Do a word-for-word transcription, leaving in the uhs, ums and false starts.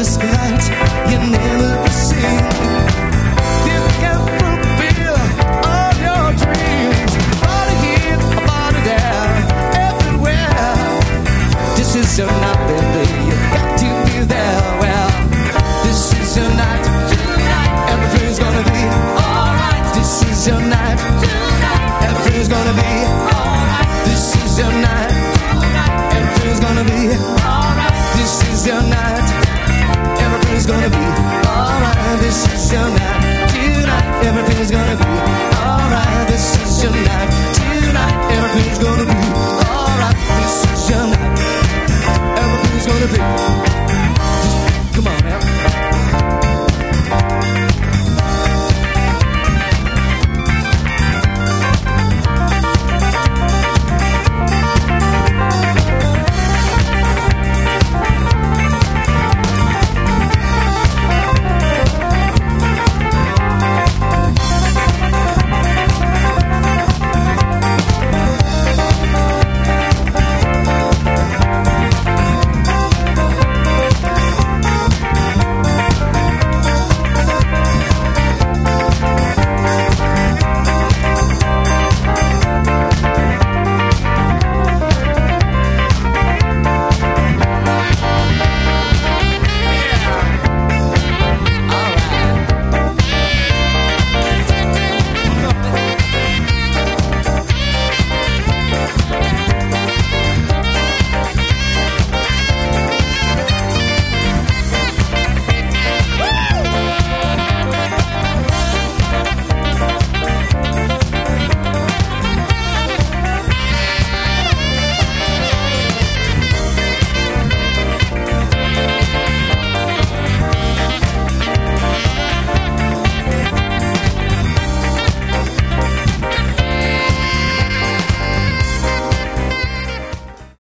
spot you never seen. You can fulfill all your dreams. Body here, body there, everywhere. This is your night, baby. You got to be there. Well, this is your night. Tonight, everything's gonna be alright. This is your night. Tonight, everything's gonna be alright. This is your night. Everything's gonna be alright. This is your night. Everything's gonna be alright. This is your night. Tonight, everything's gonna be alright. This is your night. Tonight, everything's gonna be alright. This is your night. Everything's gonna be